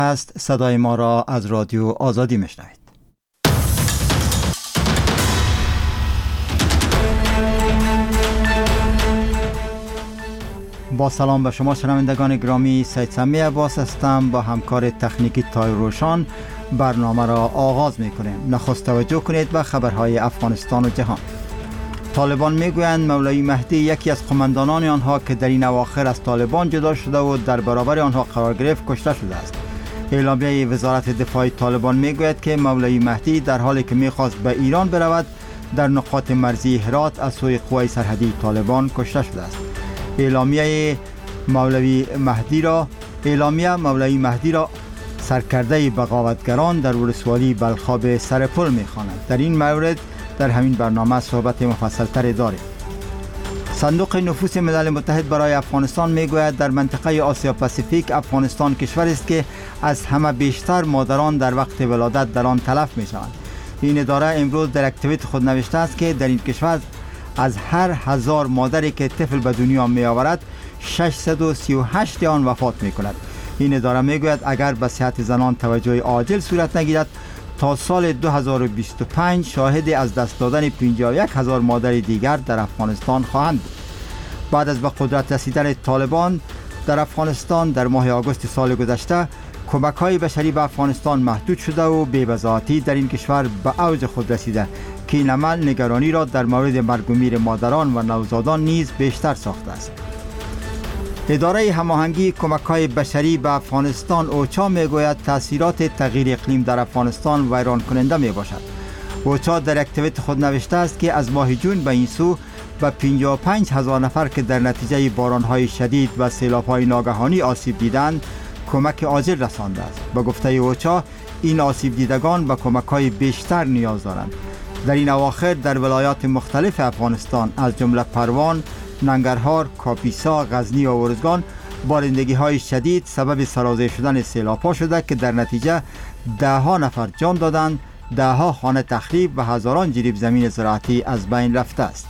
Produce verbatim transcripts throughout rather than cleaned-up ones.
است. صدای ما را از رادیو آزادی میشنوید. با سلام به شما شنوندگان گرامی، سید سمی عباس هستم. با همکار تکنیکی تای روشان برنامه را آغاز میکنیم. نخست توجه کنید به خبرهای افغانستان و جهان. طالبان میگویند مولوی مهدی یکی از قماندانان آنها که در این اواخر از طالبان جدا شده و در برابر آنها قرار گرفت کشته شده است. اعلامیه وزارت دفاع طالبان میگوید که مولوی مهدی در حالی که میخواست به ایران برود در نقاط مرزی هرات از سوی قوای سرحدی طالبان کشته شده است. اعلامیه مولوی مهدی را اعلامیه مولوی مهدی را سرکرده بغاوتگران در ولسوالی بلخاب سرپل میخواند. در این مورد در همین برنامه صحبت مفصل‌تری داریم. صندوق نفوس ملل متحد برای افغانستان میگوید در منطقه آسیا پاسیفیک افغانستان کشوری است که از همه بیشتر مادران در وقت ولادت در آن تلف میشوند. این اداره امروز در اکتیویت خود نوشته است که در این کشور از هر هزار مادری که طفل به دنیا می آورد ششصد و سی و هشت آن وفات می کند. این اداره می گوید اگر به صحت زنان توجه عاجل صورت نگیرد تا سال دو هزار و بیست و پنج شاهد از دست دادن پنجاه و یک هزار مادر دیگر در افغانستان خواهند بود. بعد از به قدرت رسیدن طالبان در افغانستان در ماه آگوست سال گذشته کمک‌های بشری به افغانستان محدود شده و بی‌بضاعتی در این کشور به اوج خود رسیده که این عمل نگرانی را در مورد مرگ و میر مادران و نوزادان نیز بیشتر ساخته است. اداره هماهنگی کمک‌های بشری به افغانستان اوچا میگوید تاثیرات تغییر اقلیم در افغانستان ویران کننده می باشد. اوچا در اکتیویت خود نوشته است که از ماه جون به این سو به پنجاه و پنج هزار نفر که در نتیجه باران‌های شدید و سیلاب‌های ناگهانی آسیب دیدند کمک عاجل رسانده است. به گفته اوچا این آسیب دیدگان به کمک‌های بیشتر نیاز دارند. در این اواخر در ولایات مختلف افغانستان از جمله پروان، ننگرهار، کاپیسا، غزنی و ارزگان بارندگی‌های شدید سبب سرازیر شدن سیلاب‌ها شده که در نتیجه ده ها نفر جان دادند، ده ها خانه تخریب و هزاران جریب زمین زراعتی از بین رفته است.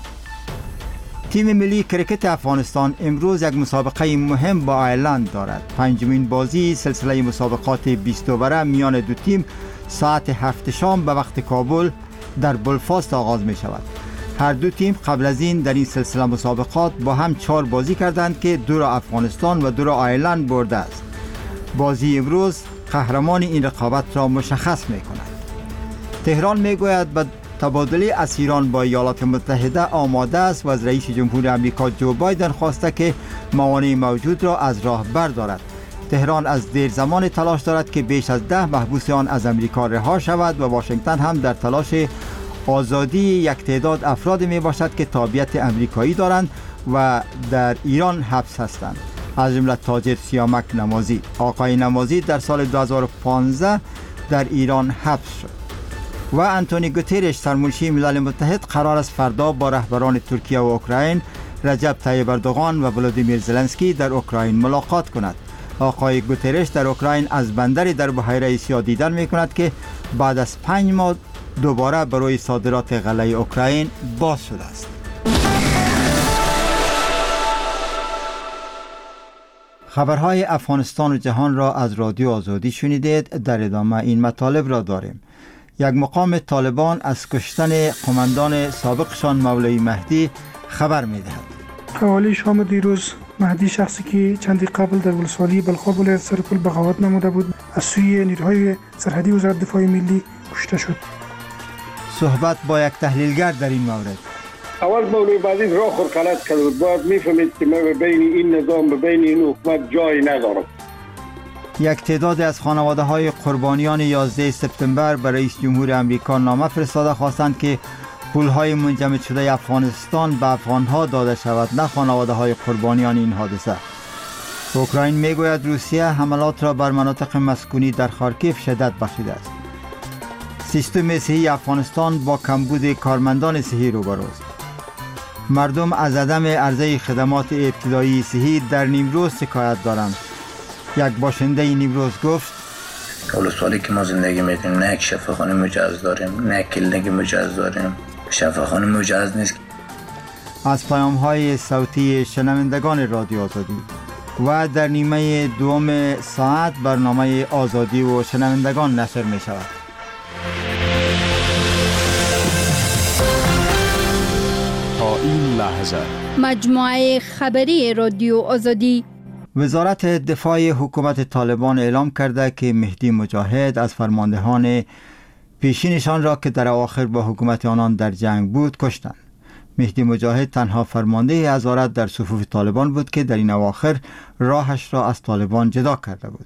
تیم ملی کرکت افغانستان امروز یک مسابقه مهم با ایرلند دارد. پنجمین بازی سلسله مسابقات بیست اووره میان دو تیم ساعت هفت شام به وقت کابل در بلفاست آغاز می شود. هر دو تیم قبل از این در این سلسله مسابقات با هم چهار بازی کردند که دو را افغانستان و دو را ایرلند برده است. بازی امروز قهرمان این رقابت را مشخص می کند. تهران می گوید به تبادله اسیران با ایالات متحده آماده است و از رئیس جمهور آمریکا جو بایدن خواسته که موانع موجود را از راه بردارد. تهران از دیر زمان تلاش دارد که بیش از ده محبوس آن از امریکا رها شود و واشنگتن هم در تلاش آزادی یک تعداد افراد می باشد که تابعیت امریکایی دارند و در ایران حبس هستند، از جمله تاجر سیامک نمازی. آقای نمازی در سال دو هزار و پانزده در ایران حبس شد. و انتونی گوترش سرمنشی ملل متحد قرار است فردا با رهبران ترکیه و اوکراین رجب طیب اردوغان و ولادیمیر زلنسکی در اوکراین ملاقات کند. آقای گوترش در اوکراین از بندری در بحیره آسیا دیدن می کند که بعد از پنج ماه دوباره برای صادرات غله اوکراین باز شده است. خبرهای افغانستان و جهان را از رادیو آزادی شنیدید. در ادامه این مطالب را داریم. یک مقام طالبان از کشتن قماندان سابقشان مولوی مهدی خبر می دهد. حوالی شام دیروز مهدی شخصی که چندی قبل در ولسوالی بلخاب ولایت سرپل بغاوت نموده بود از سوی نیروهای سرحدی وزارت دفاع ملی کشته شد. صحبت با یک تحلیلگر در این مورد. اول مولوی مهدی راه خود غلط کرد بود. باید میفهمید که من بین این نظام و بین این حکومت جای ندارم. یک تعداد از خانواده های قربانیان یازده سپتامبر برای رئیس جمهور آمریکا نامه فرستاده خواستند که پولهای منجمد شده افغانستان به افغانها داده شود، نه خانواده های قربانیان این حادثه. اوکراین میگوید روسیه حملات را بر مناطق مسکونی در خارکیف شدت بخشیده است. سیستم صحی افغانستان با کمبود کارمندان صحی روبروست. مردم از عدم عرضه خدمات ابتدایی صحی در نیمروز شکایت دارند. یک باشنده نیمروز گفت ولسوالی که ما زندگی میکنیم نه یک شفاخانه مجهز داریم، نه کلینیک مجهز داریم، شفاخانه مجهز نیست. از پیام های صوتی شنوندگان رادیو آزادی. و در نیمه دوم ساعت برنامه آزادی و شنوندگان نشر می شود. تا این لحظه مجموعه خبری رادیو آزادی. وزارت دفاع حکومت طالبان اعلام کرده که مهدی مجاهد از فرماندهان پیشینشان را که در اواخر با حکومت آنان در جنگ بود کشتند. مهدی مجاهد تنها فرمانده حضارت در صفوف طالبان بود که در این اواخر راهش را از طالبان جدا کرده بود.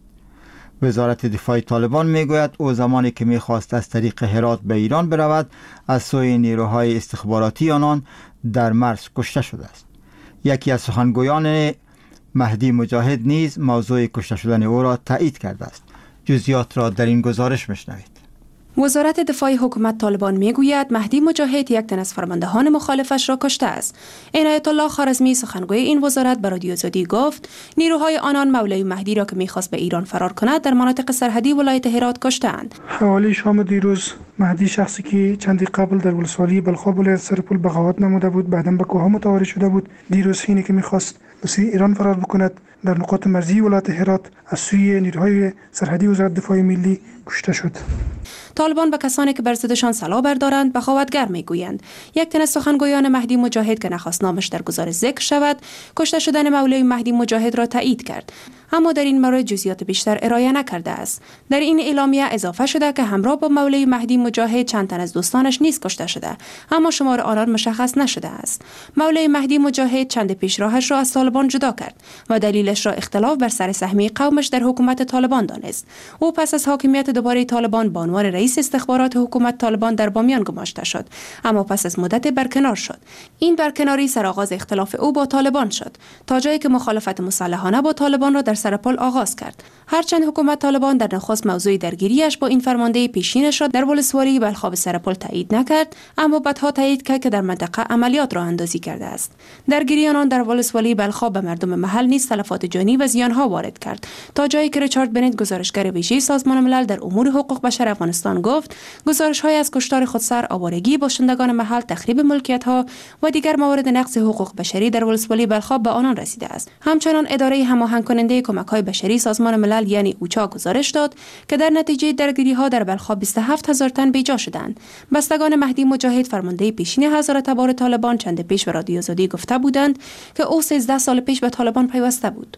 وزارت دفاع طالبان میگوید او زمانی که میخواست از طریق هرات به ایران برود از سوی نیروهای استخباراتی آنان در مرز کشته شده است. یکی از سخنگویان مهدی مجاهد نیز موضوع کشته شدن او را تایید کرده است. جزئیات را در این گزارش میشنوید. وزارت دفاع حکومت طالبان میگوید مهدی مجاهد یک تن از فرماندهان مخالفش را کشته است. عنایت الله خوارزمی سخنگوی این وزارت به رادیو آزادی گفت نیروهای آنان مولوی مهدی را که میخواست به ایران فرار کند در مناطق سرحدی ولایت هرات کشتند. حوالی شام دیروز مهدی شخصی که چندی قبل در ولسوالی بلخاب ولایت سرپل بغاوت نموده بود بعداً به کوه متواری شده بود. دیروز حینی که میخواست به سوی ایران فرار بکند در نقاط مرزی ولایت هرات از سوی نیروهای سرحدی وزارت دفاع ملی کشته شد. طالبان به کسانی که بر ضدشان سلاح بردارند بغاوتگر میگویند. یک تن از سخنگویان مهدی مجاهد که نخواست نامش در گزارش ذکر شود کشته شدن مولوی مهدی مجاهد را تایید کرد، اما در این مورد جزئیات بیشتر ارائه نکرده است. در این اعلامیه اضافه شده که همراه با مولوی مهدی مجاهد چند تن از دوستانش نیز کشته شده، اما شمار آنان مشخص نشده است. مولوی مهدی مجاهد چند پیش راهش را از طالبان جدا کرد و دلیلش را اختلاف بر سر سهمی قومش در حکومت طالبان دانست. او پس از حاکمیت دوباره طالبان به عنوان رئیس استخبارات حکومت طالبان در بامیان گماشته شد، اما پس از مدت برکنار شد. این برکناری سرآغاز اختلاف او با طالبان شد تا جایی که مخالفت مسلحانه با طالبان را در سرپل آغاز کرد. هرچند حکومت طالبان در نخست موضوع درگیریش با این فرمانده پیشینش را در ولسوالی بلخاب سرپل تایید نکرد، اما بعدها تایید کرد که در منطقه عملیات راه اندازی کرده است. درگیری آنان در ولسوالی بلخاب به مردم محل نیز تلفات جانی و زیانها وارد کرد تا جایی که ریچارد بنت گزارشگر ویژه سازمان ملل در امور حقوق بشر افغانستان گفت گزارش‌های از کشتار خودسر، آوارگی باشندگان محل، تخریب ملکیت‌ها و دیگر موارد نقض حقوق بشری در ولسوالی بلخاب به آنان رسیده است. همچنان اداره هماهنگ کننده کمک‌های بشری سازمان ملل یعنی اوچا گزارش داد که در نتیجه درگیری‌ها در بلخاب بیست و هفت هزار تن بیجا شدند. بستگان مهدی مجاهد فرمانده پیشین حضرت تبار طالبان چند پیش به رادیو آزادی گفته بودند که او سیزده سال پیش به طالبان پیوسته بود.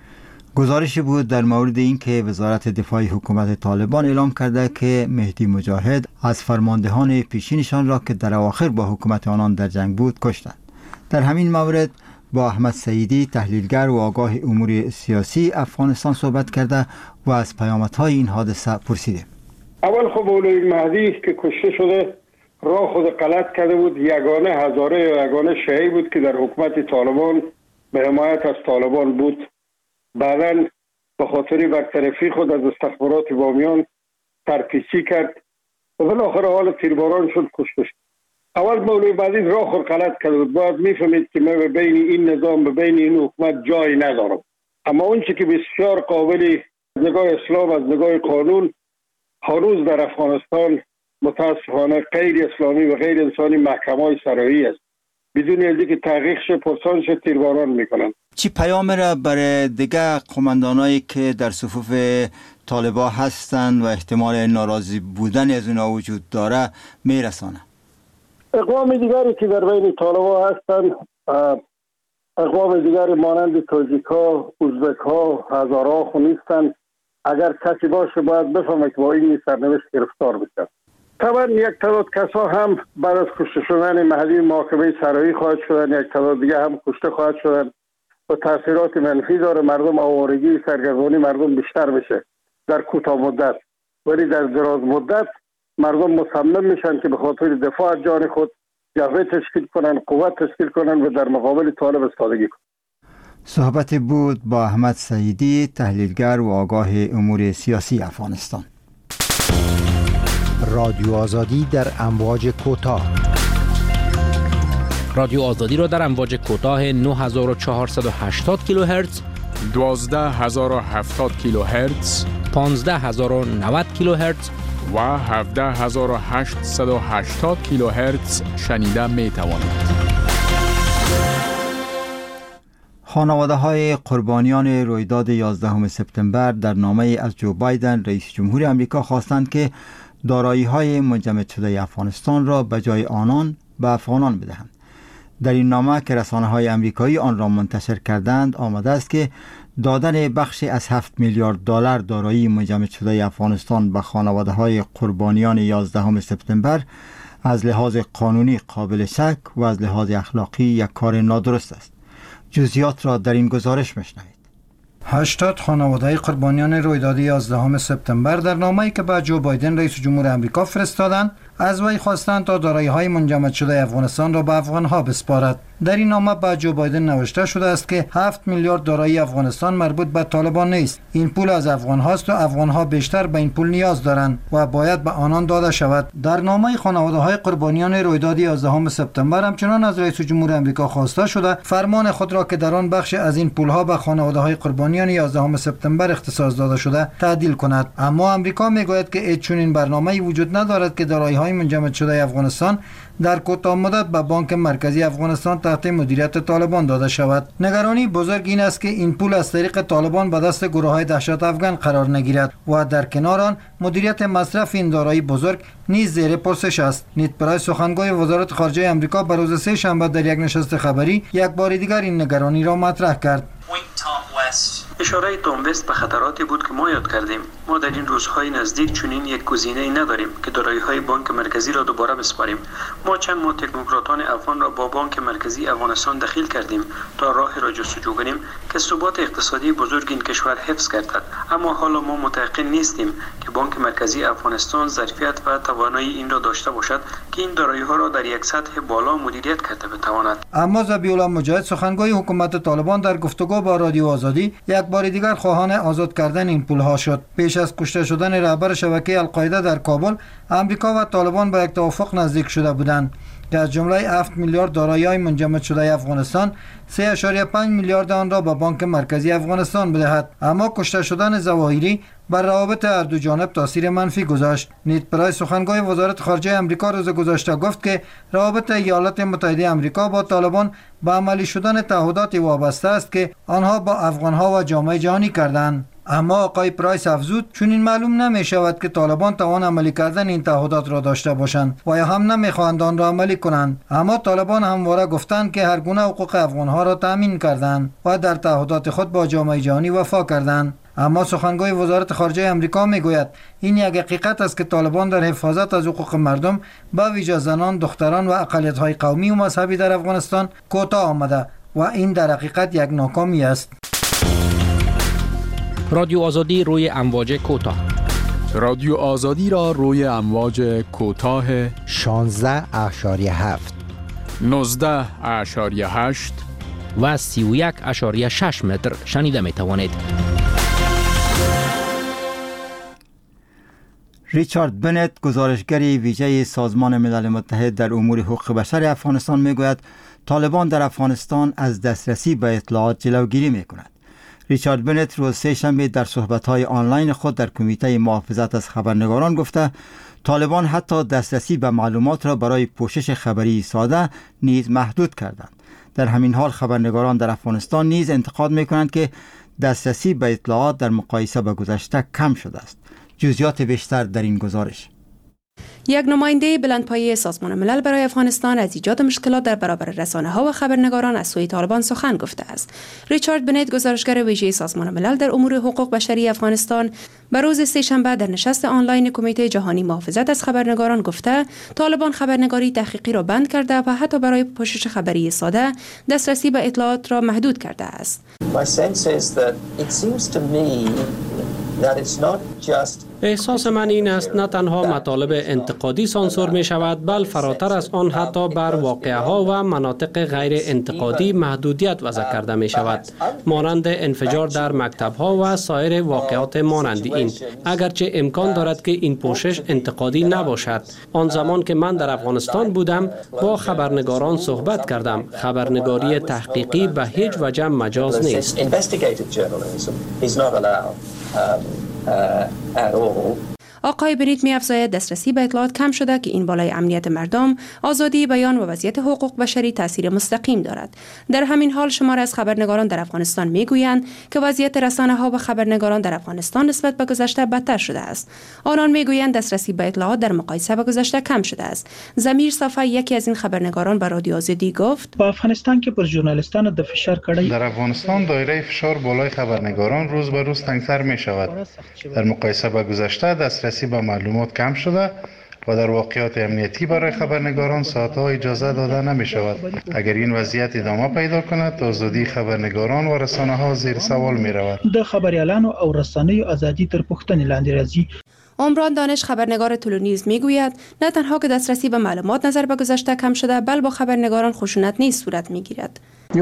گزارشی بود در مورد اینکه وزارت دفاع حکومت طالبان اعلام کرده که مهدی مجاهد از فرماندهان پیشینشان را که در اواخر با حکومت آنان در جنگ بود کشتند. در همین مورد با احمد سعیدی تحلیلگر و آگاه امور سیاسی افغانستان صحبت کرده و از پیامدهای این حادثه پرسیده. اول خب مولوی مهدی که کشته شده راه خود غلط کرده بود، یگانه هزاره یا یگانه شیعی بود که در حکومت طالبان به حمایت از طالبان بود. بعداً به خاطر برطرفی خود از استخبارات بامیان ترپیچی کرد و بالاخره حال تیرباران شد، کشته شد. اول مولوی مهدی راه خود غلط کرده بود، باید میفهمید که من به بین این نظام به بین این حکومت جایی ندارم. اما اون چی که بسیار قابل از نگاه اسلام از نگاه قانون هنوز در افغانستان متاسفانه غیر اسلامی و غیر انسانی محکمه‌های سرایی است. بدون از اینکه تحقیق شه پرسان شه تیرباران میکنن. چی پیام را برای دیگر قماندانایی که در صفوف طالبان هستند و احتمال ناراضی بودن از اونها وجود داره میرسانه؟ اقوام دیگری که در بین طالبان هستند، اقوام دیگری مانند تاجیک ها، ازبک ها، هزاره ها نیستند. اگر کسی باشه باید بفهمه که با این سرنوشت گرفتار بشه. طبعا یک تعداد کسا هم بعد از کشته شدن مهدی محاکمه سرایی خواهد شدن، یک تعداد دیگه هم کشته خواهد شدن و تاثیرات منفی داره. مردم آوارگی سرگردانی مردم بیشتر بشه در کوتاه مدت، ولی در دراز مدت مردم مصمم میشن که به خاطر دفاع از جان خود جبهه تشکیل کنن، قوت تشکیل کنن و در مقابل طالب ایستادگی کنن. صحبت بود با احمد سعیدی تحلیلگر و آگاه امور سیاسی افغانستان. رادیو آزادی در امواج کوتاه. رادیو آزادی را در امواج کوتاه نه هزار و چهارصد و هشتاد کیلوهرتز، دوازده هزار و هفتاد کیلوهرتز، پانزده هزار و نود کیلوهرتز و هفده هزار و هشتصد و هشتاد کیلوهرتز شنیده می توانید. خانواده های قربانیان رویداد یازدهم سپتامبر در نامه از جو بایدن رئیس جمهور آمریکا خواستند که دارایی های منجمد شده افغانستان را به جای آنان به افغانان بدهند. در این نامه که رسانه های آمریکایی آن را منتشر کردند آمده است که دادن بخشی از هفت میلیارد دلار دارایی منجمد شده افغانستان به خانواده های قربانیان یازدهم سپتامبر از لحاظ قانونی قابل شک و از لحاظ اخلاقی یک کار نادرست است. جزئیات را در این گزارش میشنوید. هشتاد خانواده قربانیان رویداد یازدهم سپتامبر در نامه‌ای که به جو بایدن رئیس جمهور آمریکا فرستادند از وی خواستند تا دارایی‌های منجمد شده افغانستان را به افغان‌ها بسپارد. در این نامه به جو بایدن نوشته شده است که هفت میلیارد دارایی افغانستان مربوط به طالبان نیست. این پول از افغان‌هاست و افغان‌ها بیشتر به این پول نیاز دارند و باید به آنان داده شود. در نامه خانواده‌های قربانیان رویداد یازدهم سپتامبر همچنان از رئیس جمهور آمریکا خواسته شده فرمان خود را که در آن بخش از این پول‌ها به خانواده‌های قربانیان یازدهم سپتامبر اختصاص داده شده تعدیل کند. اما آمریکا میگوید که هیچ چنین برنامه‌ای وجود ندارد که دارایی‌های منجمد شده افغانستان در کوتاه مدت به بانک مرکزی افغانستان تحت مدیریت طالبان داده شود. نگرانی بزرگ این است که این پول از طریق طالبان به دست گروه‌های دهشت افغان قرار نگیرد و در کنار آن مدیریت مصرف این دارایی بزرگ نیز زیر پرسش است. نیت پرایس سخنگوی وزارت خارجه آمریکا بر روز سه شنبه در یک نشست خبری یک بار دیگر این نگرانی را مطرح کرد. اشاره تام وست به خطراتی بود که ما یاد کردیم. ما در این روزهای نزدیک چنین یک گزینه‌ای نداریم که دارایی‌های بانک مرکزی را دوباره بسپاریم. ما چند ماه تکنوکراتان افغان را با بانک مرکزی افغانستان دخیل کردیم تا راهی را جستجو کنیم که ثبات اقتصادی بزرگ این کشور حفظ گردد. اما حالا ما متيقن نیستیم که بانک مرکزی افغانستان ظرفیت و توانایی این را داشته باشد که این دارایی‌ها را در یک سطح بالا مدیریت کرده بتواند. اما ذبیح الله مجاهد سخنگوی حکومت طالبان در گفتگو با رادیو آزادی یک بار دیگر خواهان آزاد کردن این پول‌ها شد. پیش از کشته شدن رهبر شبکه القاعده در کابل، آمریکا و طالبان به یک توافق نزدیک شده بودند که از جمله هفت میلیارد دارایی‌های منجمد شده افغانستان سه ممیز پنج میلیارد آن را به بانک مرکزی افغانستان بدهد. اما کشته شدن ظواهری بر روابط هر دو جانب تاثیر منفی گذاشت. نیت پرایس سخنگوی وزارت خارجه آمریکا روز گذشته گفت که روابط ایالات متحده آمریکا با طالبان به عملی شدن تعهدات وابسته است که آنها با افغانها و جامعه جهانی کردند. اما آقای پرایس افزود چون این معلوم نمی شود که طالبان توان عملی کردن این تعهدات را داشته باشند و یا هم نمیخواهند آن را عملی کنند. اما طالبان همواره گفتند که هر گونه حقوق افغانها را تامین کردند و در تعهدات خود با جامعه جهانی وفا کردند. اما سخنگوی وزارت خارجه آمریکا میگوید این یک حقیقت است که طالبان در حفاظت از حقوق مردم به ویژه زنان، دختران و اقلیت‌های قومی و مذهبی در افغانستان کوتاه آمده و این در حقیقت یک ناکامی است. رادیو آزادی روی امواج کوتاه. رادیو آزادی را روی امواج کوتاه شانزده اشاری هفت، نوزده اشاری هشت و سی و یک اشاری شش متر شنیده می توانید. ریچارد بنت، گزارشگر ویژه سازمان ملل متحد در امور حقوق بشر افغانستان میگوید طالبان در افغانستان از دسترسی به اطلاعات جلوگیری میکند. ریچارد بنت روز سه شنبه در صحبت‌های آنلاین خود در کمیته محافظت از خبرنگاران گفته طالبان حتی دسترسی به معلومات را برای پوشش خبری ساده نیز محدود کردند. در همین حال خبرنگاران در افغانستان نیز انتقاد می‌کنند که دسترسی به اطلاعات در مقایسه با گذشته کم شده است. جزئیات بیشتر در این گزارش. یک نماینده بلندپایه سازمان ملل برای افغانستان از ایجاد مشکلات در برابر رسانه‌ها و خبرنگاران از سوی طالبان سخن گفته است. ریچارد بنت، گزارشگر ویژه سازمان ملل در امور حقوق بشری افغانستان، بر روز سه شنبه در نشست آنلاین کمیته جهانی محافظت از خبرنگاران گفته طالبان خبرنگاری تحقیقی را بند کرده و حتی برای پوشش خبری ساده دسترسی به اطلاعات را محدود کرده است. احساس من این است نه تنها مطالب انتقادی سانسور می شود، بل فراتر از آن حتی بر واقعه ها و مناطق غیر انتقادی محدودیت وضع کرده می شود، مانند انفجار در مکتب ها و سایر واقعات مانند این. اگرچه امکان دارد که این پوشش انتقادی نباشد. آن زمان که من در افغانستان بودم با خبرنگاران صحبت کردم. خبرنگاری تحقیقی به هیچ وجه مجاز نیست. آقای بنیت می‌افزاید دسترسی به اطلاعات کم شده که این بالای امنیت مردم، آزادی بیان و وضعیت حقوق بشری تاثیر مستقیم دارد. در همین حال شمار از خبرنگاران در افغانستان میگویند که وضعیت رسانه‌ها و خبرنگاران در افغانستان نسبت به گذشته بدتر شده است. آنان میگویند دسترسی به اطلاعات در مقایسه با گذشته کم شده است. ضمیر صفا یکی از این خبرنگاران به رادیو آزادی گفت: با افغانستان که پر ژورنالیستان د فشار کړی، در افغانستان دایره فشار بالای خبرنگاران روز به روز تنگتر می شود. در مقایسه با گذشته دسترسی به معلومات کم شده و در واقعات امنیتی برای خبرنگاران ساعتها اجازه داده نمی شود. اگر این وضعیت ادامه پیدا کند، آزادی خبرنگاران و رسانه ها زیر سوال می رود. د خبریالان او رسانه‌ی آزادی تر پوښتنې لاندې راځي. عمران دانش خبرنگار تولونیز میگوید نه تنها که دسترسی به معلومات نظر به گذشته کم شده، بل با خبرنگاران خشونت نیز صورت میگیرد.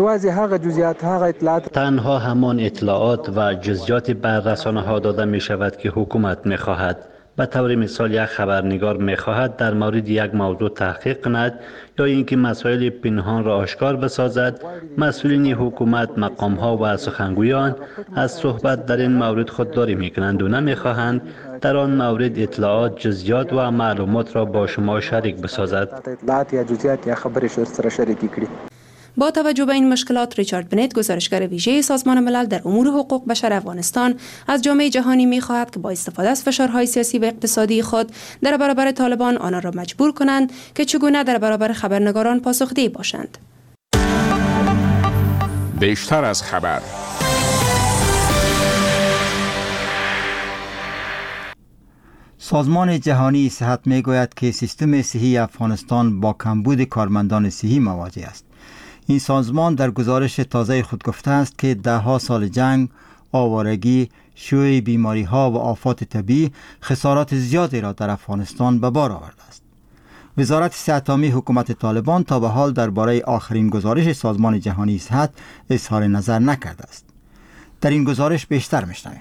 تنها همان اطلاعات و جزئیات بر رسانه ها داده می شود که حکومت می خواهد. به طور مثال یک خبرنگار می خواهد در مورد یک موضوع تحقیق کند یا اینکه مسائل پنهان را آشکار بسازد. مسئولین حکومت، مقام ها و سخنگویان از صحبت در این مورد خودداری می کنند و نمی خواهند در آن مورد اطلاعات، جزئیات و معلومات را با شما شریک بسازد. با توجه به این مشکلات، ریچارد بنیت، گزارشگر ویژه سازمان ملل در امور حقوق بشر افغانستان، از جامعه جهانی می‌خواهد که با استفاده از فشارهای سیاسی و اقتصادی خود در برابر طالبان آنان را مجبور کنند که چگونه در برابر خبرنگاران پاسخدهی باشند. بیشتر از خبر. سازمان جهانی صحت می‌گوید که سیستم صحی افغانستان با کمبود کارمندان صحی مواجه است. این سازمان در گزارش تازه خود گفته است که ده ها سال جنگ، آوارگی، شیوع بیماری ها و آفات طبیعی خسارات زیادی را در افغانستان به بار آورده است. وزارت صحت عامه حکومت طالبان تا به حال درباره آخرین گزارش سازمان جهانی صحت اظهار نظر نکرده است. در این گزارش بیشتر میشنویم.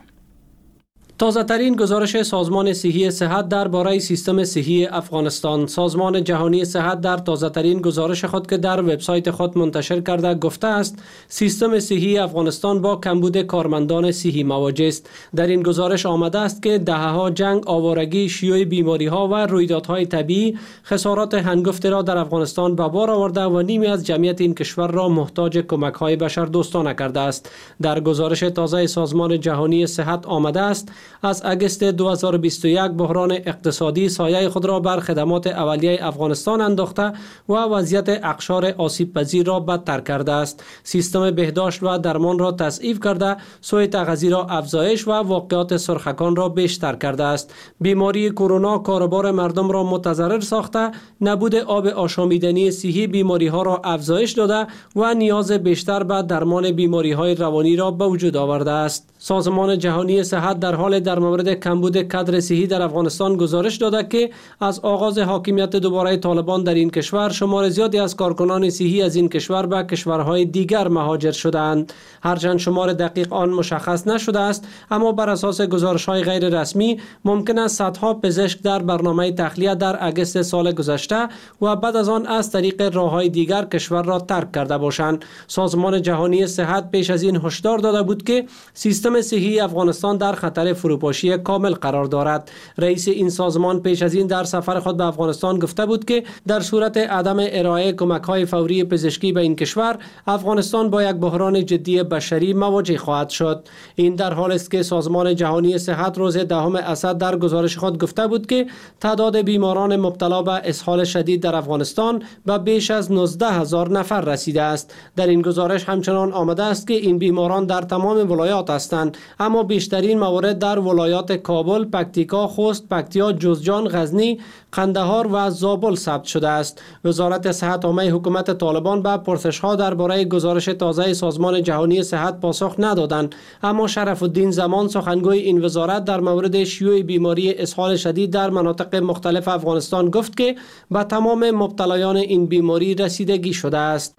تازه ترین گزارش سازمان صحی صحت درباره سیستم صحی افغانستان. سازمان جهانی صحت در تازه ترین گزارش خود که در وبسایت خود منتشر کرده گفته است سیستم صحی افغانستان با کمبود کارمندان صحی مواجه است. در این گزارش آمده است که دهه‌ها جنگ، آوارگی، شیوع بیماری‌ها و رویدادهای طبیعی خسارات هنگفتی را در افغانستان به بار آورده و نیمی از جمعیت این کشور را محتاج کمک‌های بشردوستانه کرده است. در گزارش تازه سازمان جهانی صحت آمده است از اگست دو هزار و بیست و یک بحران اقتصادی سایه خود را بر خدمات اولیه افغانستان انداخته و وضعیت اقشار آسیب پذیر را بدتر کرده است. سیستم بهداشت و درمان را تضعیف کرده، سوء تغذیه را افزایش و واقعات سرخکان را بیشتر کرده است. بیماری کرونا کاروبار مردم را متضرر ساخته، نبود آب آشامیدنی صحی بیماری ها را افزایش داده و نیاز بیشتر به درمان بیماری های روانی را به وجود آورده است. سازمان جهانی صحت در حال در مورد کمبود کادر صحی در افغانستان گزارش داده که از آغاز حاکمیت دوباره طالبان در این کشور شمار زیادی از کارکنان صحی از این کشور به کشورهای دیگر مهاجر شدند. هرچند شمار دقیق آن مشخص نشده است، اما بر اساس گزارش‌های غیر رسمی ممکن است صدها پزشک در برنامه تخلیه در اگست سال گذشته و بعد از آن از طریق راه‌های دیگر کشور را ترک کرده باشند. سازمان جهانی صحت پیش از این هشدار داده بود که سیستم صحی افغانستان در خطر فروپاشی کامل قرار دارد. رئیس این سازمان پیش از این در سفر خود به افغانستان گفته بود که در صورت عدم ارائه کمک‌های فوری پزشکی به این کشور، افغانستان با یک بحران جدی بشری مواجه خواهد شد. این در حالی است که سازمان جهانی صحت روز دهم اسد در گزارش خود گفته بود که تعداد بیماران مبتلا به اسهال شدید در افغانستان به بیش از نوزده هزار نفر رسیده است. در این گزارش همچنان آمده است که این بیماران در تمام ولایات هستند، اما بیشترین موارد در ولایات کابل، پکتیکا، خوست، پکتیا، جوزجان، غزنی، قندهار و زابل ثبت شده است. وزارت صحت عامه حکومت طالبان به پرسش‌ها درباره گزارش تازه سازمان جهانی صحت پاسخ ندادند، اما شرف الدین زمان سخنگوی این وزارت در مورد شیوع بیماری اسهال شدید در مناطق مختلف افغانستان گفت که به تمام مبتلایان این بیماری رسیدگی شده است.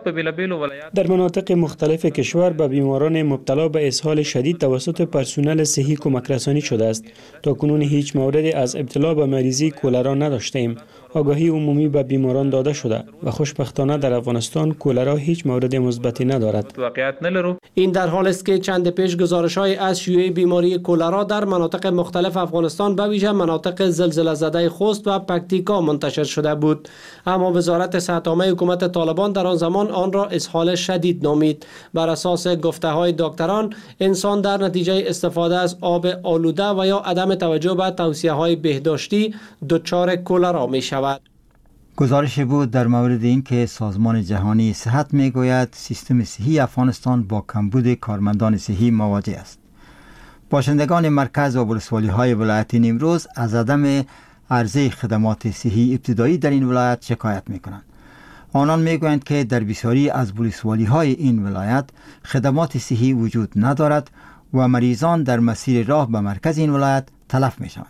در مناطق مختلف کشور به بیماران مبتلا به اسهال شدید توسط پرسنل صحی کمک رسانی شده است. تا کنون هیچ موردی از ابتلا به مریضی کولرا نداشتیم. آگاهی عمومی به بیماران داده شده و خوشبختانه در افغانستان کولرا هیچ مورد مثبتی ندارد. این در حال است که چند پیش گزارش‌های از شیوع بیماری کولرا در مناطق مختلف افغانستان به ویژه مناطق زلزله زده خوست و پکتیکا منتشر شده بود. اما وزارت صحت عامه حکومت طالبان در آن زمان آن را اسهال شدید نامید. بر اساس گفته‌های دکتران، انسان در نتیجه استفاده از آب آلوده و یا عدم توجه به توصیه‌های بهداشتی دچار کولرا می‌شود. گزارش بود در مورد اینکه سازمان جهانی صحت میگوید سیستم صحی افغانستان با کمبود کارمندان صحی مواجه است. باشندگان مرکز و ولسوالی‌های ولایت نیمروز از عدم عرضه خدمات صحی ابتدایی در این ولایت شکایت میکنند. آنان میگویند که در بسیاری از ولسوالی‌های این ولایت خدمات صحی وجود ندارد و مریضان در مسیر راه به مرکز این ولایت تلف میشوند.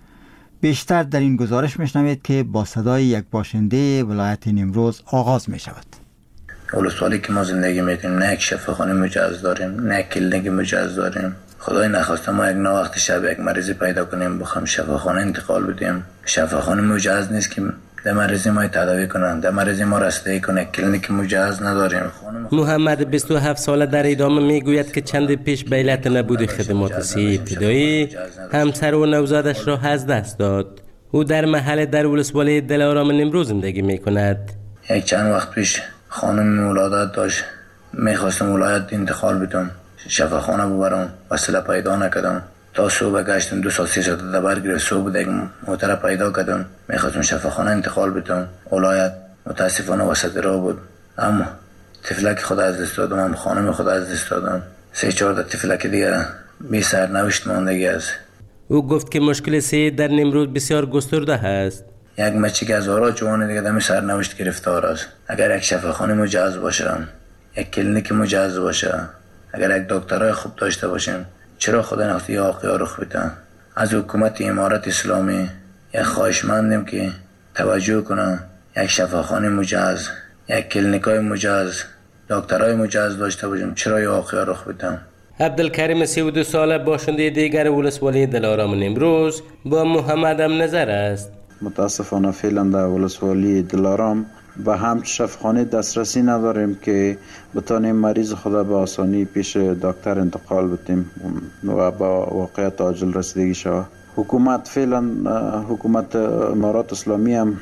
بیشتر در این گزارش میشنوید که با صدای یک باشنده ولایت نیمروز آغاز می شود. ولسوالی که ما زندگی میکنیم نه یک شفاخانه مجهز داریم، نه یک کلینیک مجهز داریم. خدای نخواسته ما یک وقت شب یک مریضی پیدا کنیم بخوام شفاخانه انتقال بدیم. شفاخانه مجهز نیست که در مریضی ما تداوی کنن، در مریضی ما رسیدگی کنه. کلینیک مجهز نداریم. محمد بیست و هفت ساله در ادامه میگوید که چند پیش به علت نبود خدمات صحی ابتدایی همسر و نوزادش را از دست داد. او در محل در ولسوالی دلارام نیمروز زندگی میکند. یک چند وقت پیش خانم ولادت داشت، میخواستم ولایت انتقال بدم، شفاخانه ببرم، وسیله پیدا نکردم. تا صبح گشتم، دو سال سه ساعت دبر گرفت. صبح دیگه موتر پیدا کردم، میخواستم شفاخانه انتقال بدم. ولایت متاسفانه وسط راه بود. اما طفلک خود از دست دادم، هم خانم خود از دست دادم. سه چهار طفلک دیگه بی سرنوشت ماندگی است. او گفت که مشکل صحی در نیمروز بسیار گسترده است. یک مچی که هزارها جوان دیگه دم سرنوشت گرفتار است. اگر یک شفاخانه مجهز باشه، یک کلینیک مجهز باشه، اگر یک دکترای خوب داشته باشیم، چرا خدا نخواهد یا آقیا رخ بدن؟ از حکومت امارت اسلامی یک خواهشمندیم که توجه کنه، یک شفاخانه مجهز، یک کلینیکای مجهز، دکترای مجهز داشته باشیم، چرا یا آقیا رخ بدن؟ عبدالکریم سی و دو ساله باشنده دیگر ولسوالی دلارام نیمروز با محمد هم نظر است. متاسفانه فعلا در ولسوالی دلارام و هم شفاخانه دسترسی نداریم که بتانیم مریض خدا به آسانی پیش دکتر انتقال بدیم و با واقعیت عاجل رسیدگی شود. حکومت فعلا حکومت امارات اسلامی هم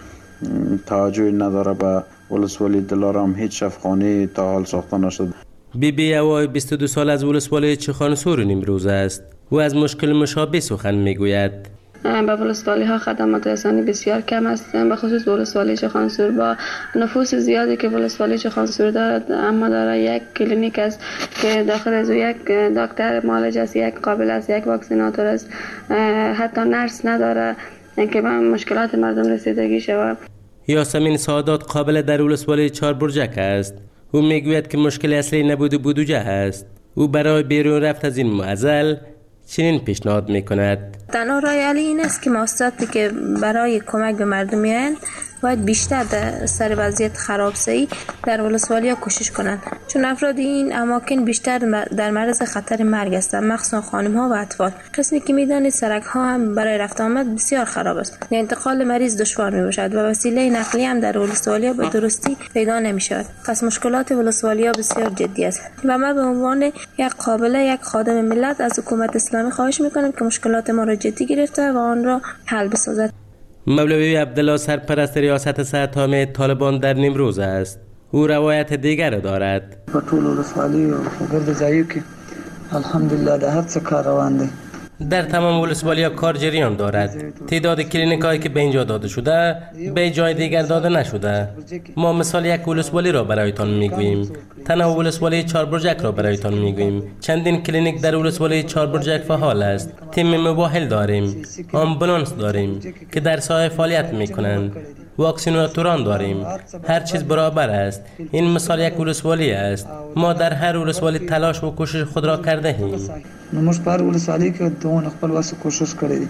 توجه نداره به ولسوالی دلارام. هیچ شفاخانه تا حال ساخته نشده. بی بی اوای بیست و دو سال از ولسوالی چخانسور نیمروز است. او از مشکل مشابه سخن میگوید. با ولسوالی ها خدمات رسانی بسیار کم است، به خصوص ولسوالی چخانسور با نفوس زیادی که ولسوالی چخانسور دارد، اما داره یک کلینیک است که داخل از یک دکتر معالج است، یک قابل است، یک واکسیناتور است، حتی نرس نداره که به مشکلات مردم رسیدگی شود. یاسمین سعادت قابل در ولسوالی چهار برجک است. او میگوید که مشکل اصلی نبود بودجه است. او برای بیرون رفت از این معضل چنین پیشنهاد میکند. تنها راه حل این است که مؤسساتی که برای کمک به مردم میآیند باید بیشتر در سر وضعیت خرابسایی در ولسوالی ها کوشش کنند، چون افراد این اماکن بیشتر در معرض خطر مرگ هستند، مخصوصا خانم ها و اطفال. قسمی که میدانید سرک ها هم برای رفت آمد بسیار خراب است، انتقال مریض دشوار می باشد و وسیله نقلیه هم در ولسوالی ها به درستی پیدا نمی شود. پس مشکلات ولسوالی ها بسیار جدی است و ما به عنوان یک قابله یک خادم ملت از حکومت اسلامی خواهش میکنیم که مشکلات ما را جدی گرفته و آن را حل بسازد. مولوی عبدالله سرپرست ریاست صحت عامه طالبان در نیمروز است. او روایت دیگر دارد. په ټول ولسوالۍ او ګرد ځایو کې الحمدلله د هر څه کار روان دی. در تمام ولسوالی‌ها کار جریان دارد. تعداد کلینیکایی که به اینجا داده شده به جای دیگر داده نشده. ما مثال یک ولسوالی را برایتان میگوییم. تنها ولسوالی چهار برجک را برایتان میگوییم. چندین کلینیک در ولسوالی چهار برجک فعال است. تیم مباحل داریم. آمبولانس داریم که در ساحه فعالیت میکنند. واکسیناتوران داریم. هر چیز برابر است. این مثال یک ولسوالی است. ما در هر ولسوالی تلاش و کوشش خود را کرده ایم. نو موږ په ولسوالۍ کې دوه خپل واسه کوشش کړی.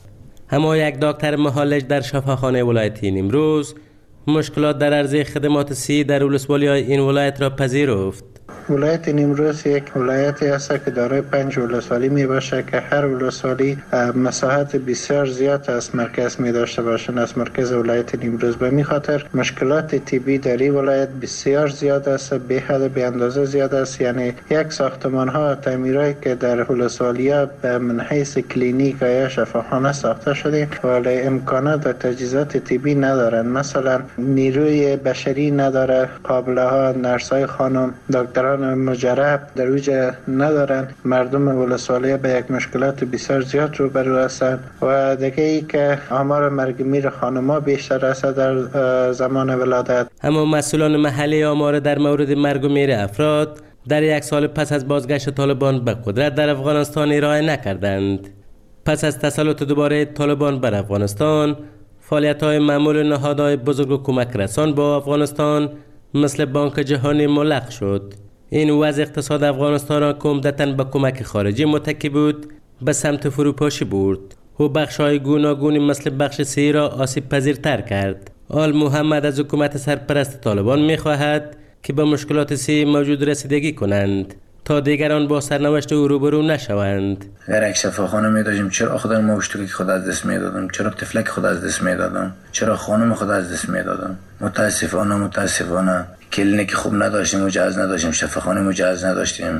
اما یک دکتر معالج در شفاخانه ولایتی نیمروز مشکلات در عرضه خدمات صحی در ولسوالی‌های این ولایت را پذیرفت. ولایت نیمروز یک ولایتی است که دارای پنج ولسوالی می باشه که هر ولسوالی مساحت بسیار زیاد از مرکز می داشته باشند. از مرکز ولایت نیمروز به می خاطر مشکلات طبی در این ولایت بسیار زیاد است، به حد به اندازه زیاد است. یعنی یک ساختمان ها تعمیرایی که در ولسوالی ها به من حیث کلینیک یا شفاخانه ساخته شده ولی امکانات و تجهیزات طبی ندارند. مثلا نیروی بشری نداره، قابله ها، نرسای خانم، دکتران مجرب در اوج ندارن. مردم ولسوالی به یک مشکلات بسیار زیاد روبرو هستند و دیگه ای که آمار مرگ میر خانم‌ها بیشتر است در زمان ولادت. اما مسئولان محلی آمار در مورد مرگ و میر افراد در یک سال پس از بازگشت طالبان به قدرت در افغانستان ارائه نکردند. پس از تسلط دوباره طالبان بر افغانستان، فعالیت‌های معمول نهادهای بزرگ و کمک رسان با افغانستان مثل بانک جهانی ملغ شد. این وضع اقتصاد افغانستان را که عمدتاً به کمک خارجی متکی بود به سمت فروپاشی برد و بخش‌های گوناگونی مثل بخش سی را آسیب پذیرتر کرد. آل محمد از حکومت سرپرست طالبان می‌خواهد که به مشکلات سی موجود رسیدگی کنند تا دیگران با سرنوشت او روبرو نشوند. اگر یک شفاخانه می داشتیم چرا خودم مشترک خود از دست می دادم؟ چرا طفلک خود از دست می دادم؟ چرا خانم خود از دست می دادم؟ متاسفانه متاسفانه کلینیک خوب نداشتیم، مجهز نداشتیم، شفاخانه مجهز نداشتیم.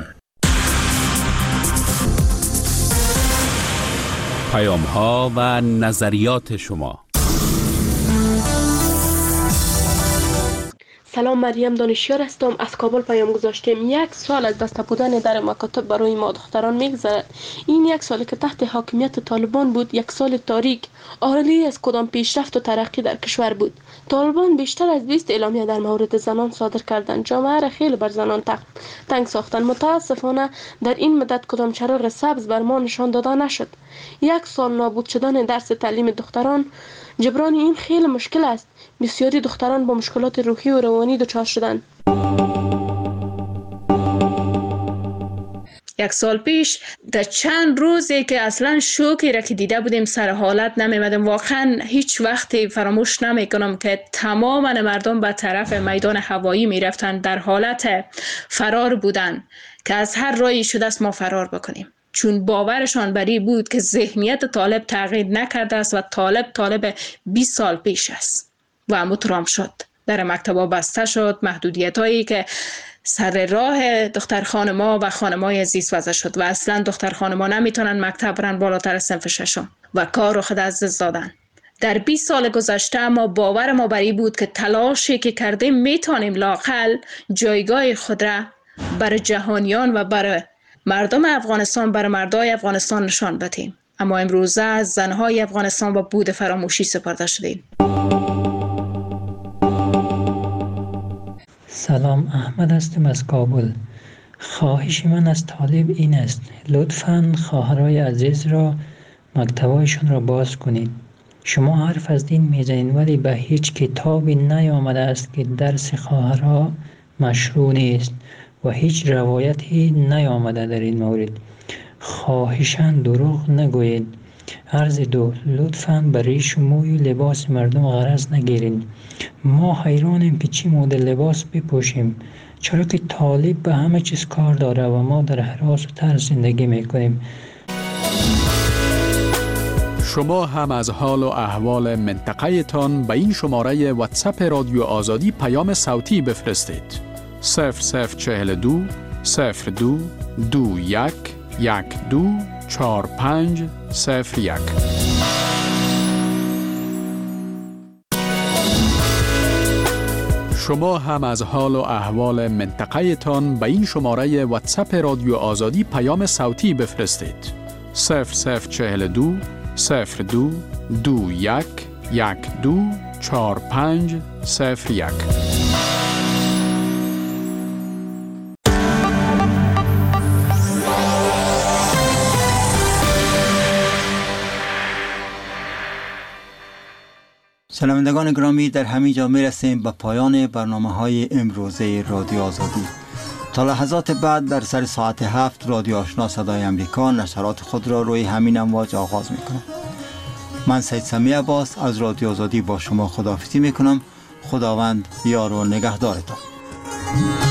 پیام ها و نظریات شما. سلام، مریم دانشیار هستم. از کابل پیام گذاشتیم. یک سال از بسته بودن در مکاتب برای ما دختران میگذرد. این یک سالی که تحت حاکمیت طالبان بود، یک سال تاریک، عالی از کدام پیشرفت و ترقی در کشور بود. طالبان بیشتر از بیست اعلامیه در مورد زنان صادر کردند. جامعه را خیلی بر زنان تنگ ساختند. متاسفانه در این مدت کدام چراغ سبز بر ما نشان داده نشد. یک سال نابود شدن درس تعلیم دختران، جبران این خیلی مشکل است. بسیاری دختران با مشکلات روحی و روانی دچار شدند. یک سال پیش در چند روزی که اصلا شوکی را که دیده بودیم سر حالت نمیمدیم. واقعا هیچ وقتی فراموش نمیکنم که تمام مردم به طرف میدان هوایی میرفتند، در حالت فرار بودند که از هر راهی شده است ما فرار بکنیم، چون باورشان بری بود که ذهنیت طالب تغییر نکرده است و طالب طالب بیست سال پیش است و همونطور شد. در مکتبا بسته شد، محدودیت هایی که سر راه دختر خانما و خانمای زیست وضع شد و اصلا دختر خانما نمیتونن مکتب برن بالاتر صنف ششم و کار رو خود از دست دادن. در بیست سال گذشته ما باور ما بری بود که تلاشی که کردیم میتونیم لااقل جایگاه خود را بر جهانیان و بر مردم افغانستان، بر مردای افغانستان نشان بدیم. اما امروزه از زنهای افغانستان با بود فراموشی سپرده شدیم. سلام، احمد هستم از کابل. خواهش من از طالب این است لطفاً خواهرای عزیز را مکتبایشون را باز کنید. شما حرف از دین میزنید ولی به هیچ کتابی نیامده است که درس خواهرها مشروع نیست و هیچ روایتی نیامده در این مورد. خواهشاً دروغ نگویید. عرض دو، لطفاً برای شموی لباس مردم غرض نگیرید. ما حیرانیم که چی مدل لباس بپوشیم، چرا که طالب به همه چیز کار داره و ما در هراس و ترس زندگی میکنیم. شما هم از حال و احوال منطقه تان به این شماره واتساپ رادیو آزادی پیام صوتی بفرستید. صفر صفر چهل دو صفر دو دو یک یک دو چهار پنج صفر یک. شما هم از حال و احوال منطقه تان به این شماره واتساپ رادیو آزادی پیام صوتی بفرستید. صفر صفر چهل دو صفر دو دو یک یک دو چهار پنج صفر یک. شنوندگان گرامی، در همین جا می رسیم به پایان برنامه های امروزه رادیو آزادی. تا لحظات بعد در سر ساعت هفت رادیو آشنا صدای امریکا نشرات خود را روی همین امواج آغاز می کنم. من سید سمی عباس از رادیو آزادی با شما خداحافظی می کنم. خداوند یار و نگهدارتان.